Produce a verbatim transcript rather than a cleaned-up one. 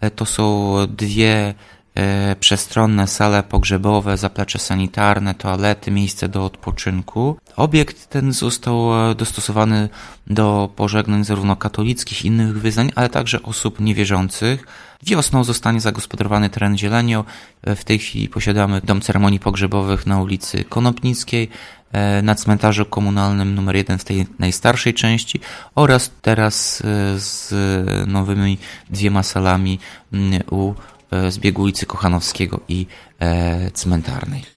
To są dwie przestronne sale pogrzebowe, zaplecze sanitarne, toalety, miejsce do odpoczynku. Obiekt ten został dostosowany do pożegnań zarówno katolickich, innych wyznań, ale także osób niewierzących. Wiosną zostanie zagospodarowany teren zielenią. W tej chwili posiadamy dom ceremonii pogrzebowych na ulicy Konopnickiej, na cmentarzu komunalnym numer jeden w tej najstarszej części oraz teraz z nowymi dwiema salami u zbiegu ulicy Kochanowskiego i cmentarnej.